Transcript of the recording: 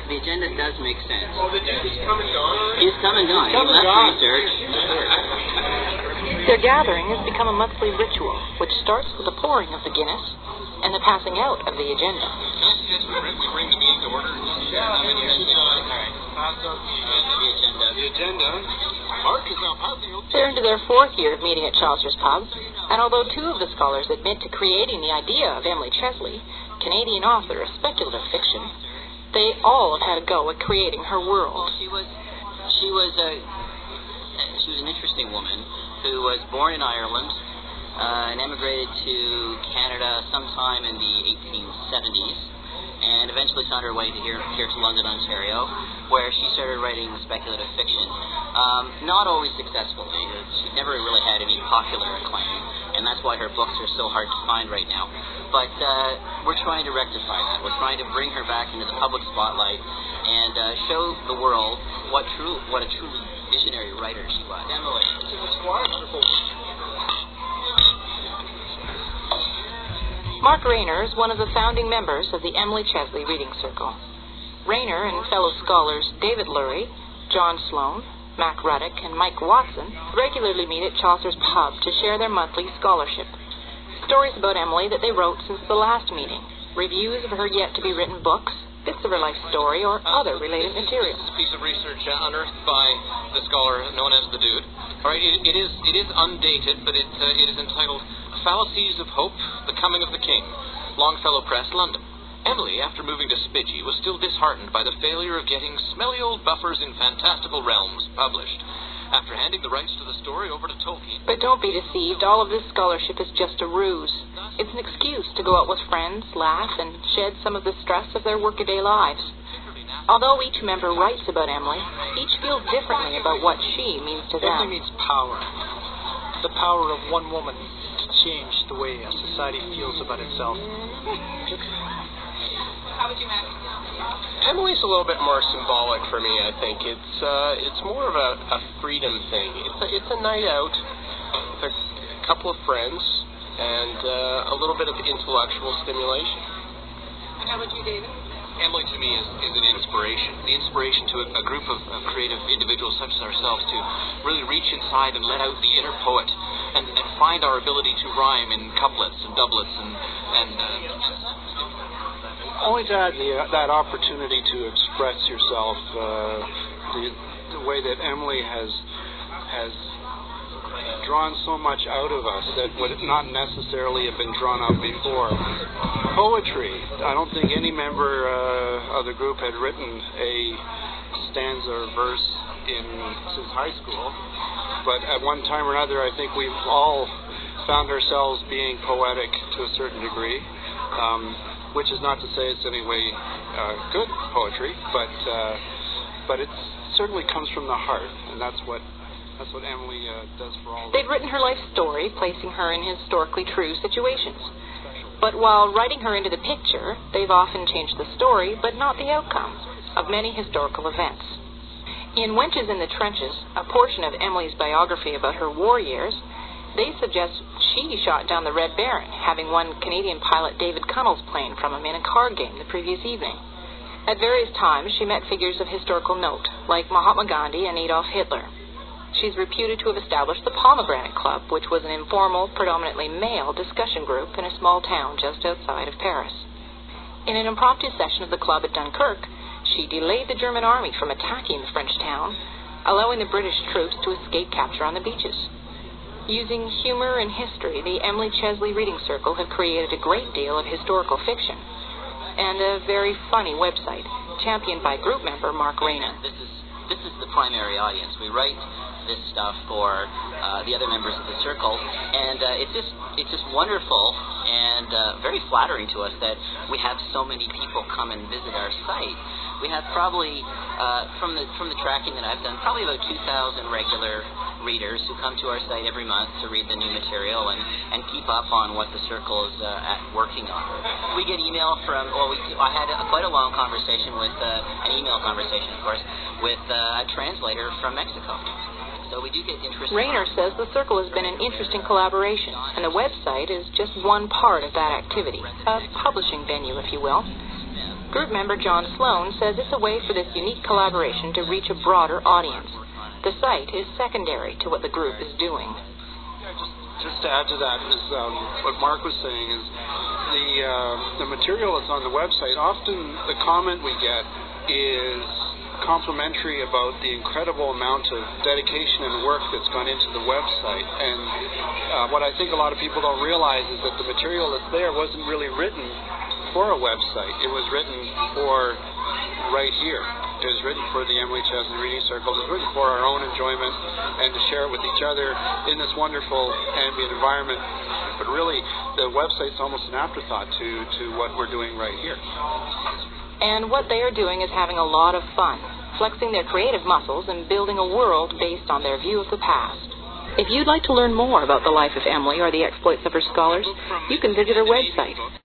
The agenda does make sense. Oh, the agenda's come and gone? He's come and gone. He left research. Their gathering has become a monthly ritual, which starts with the pouring of the Guinness and the passing out of the agenda. We bring the meeting to order. The agenda. Mark is now passing out. They're into their fourth year of meeting at Chaucer's Pub, and although two of the scholars admit to creating the idea of Emily Chesley, Canadian author of speculative fiction, they all have had a go at creating her world. Well, she was an interesting woman who was born in Ireland and emigrated to Canada sometime in the 1870s, and eventually found her way to here to London, Ontario, where she started writing speculative fiction. Not always successfully. She never really had any popular acclaim, and that's why her books are so hard to find right now. But we're trying to rectify that. We're trying to bring her back into the public spotlight and show the world what a truly visionary writer she was. Emily. Mark Rayner is one of the founding members of the Emily Chesley Reading Circle. Rayner and fellow scholars David Lurie, John Sloan, Mac Ruddock, and Mike Watson regularly meet at Chaucer's Pub to share their monthly scholarship. Stories about Emily that they wrote since the last meeting, reviews of her yet-to-be-written books, bits of her life story, or other related material. This is a piece of research unearthed by the scholar known as the Dude. All right, it is undated, but it is entitled Fallacies of Hope, The Coming of the King, Longfellow Press, London. Emily, after moving to Spidgey, was still disheartened by the failure of getting Smelly Old Buffers in Fantastical Realms published. After handing the rights to the story over to Tolkien... But don't be deceived, all of this scholarship is just a ruse. It's an excuse to go out with friends, laugh, and shed some of the stress of their workaday lives. Although each member writes about Emily, each feels differently about what she means to them. Emily means power. The power of one woman to change the way a society feels about itself. How would you, Matt? Emily's a little bit more symbolic for me, I think. It's more of a freedom thing. It's a night out with a couple of friends and a little bit of intellectual stimulation. And how about you, David? Emily, to me, is an inspiration. The inspiration to a group of creative individuals such as ourselves to really reach inside and let out the inner poet and find our ability to rhyme in couplets and doublets and only to add that opportunity to express yourself, the way that Emily has drawn so much out of us that would not necessarily have been drawn out before. Poetry. I don't think any member of the group had written a stanza or verse since high school, but at one time or another, I think we've all found ourselves being poetic to a certain degree. Which is not to say it's any way good poetry, but it certainly comes from the heart, and that's what Emily does for all of us. They've written her life story, placing her in historically true situations. But while writing her into the picture, they've often changed the story, but not the outcome, of many historical events. In Wenches in the Trenches, a portion of Emily's biography about her war years, they suggest she shot down the Red Baron, having won Canadian pilot David Cunnell's plane from him in a card game the previous evening. At various times, she met figures of historical note, like Mahatma Gandhi and Adolf Hitler. She's reputed to have established the Pomegranate Club, which was an informal, predominantly male discussion group in a small town just outside of Paris. In an impromptu session of the club at Dunkirk, she delayed the German army from attacking the French town, allowing the British troops to escape capture on the beaches. Using humor and history, the Emily Chesley Reading Circle have created a great deal of historical fiction and a very funny website, championed by group member Mark Rayner. This is the primary audience. We write this stuff for the other members of the circle, and it's just wonderful and very flattering to us that we have so many people come and visit our site. We have probably, from the tracking that I've done, probably about 2,000 regular readers who come to our site every month to read the new material and keep up on what the circle is working on. We get email from, I had quite a long conversation with, an email conversation, of course, with a translator from Mexico. So we do get interest. Rayner says the circle has been an interesting collaboration, and the website is just one part of that activity, a publishing venue, if you will. Group member John Sloan says it's a way for this unique collaboration to reach a broader audience. The site is secondary to what the group is doing. Just to add to that is what Mark was saying is the material that's on the website, often the comment we get is complimentary about the incredible amount of dedication and work that's gone into the website. And what I think a lot of people don't realize is that the material that's there wasn't really written for a website. It was written for right here. It was written for the Emily Chesney Reading Circle. It was written for our own enjoyment and to share it with each other in this wonderful ambient environment. But really, the website's almost an afterthought to what we're doing right here. And what they are doing is having a lot of fun, flexing their creative muscles and building a world based on their view of the past. If you'd like to learn more about the life of Emily or the exploits of her scholars, you can visit her website,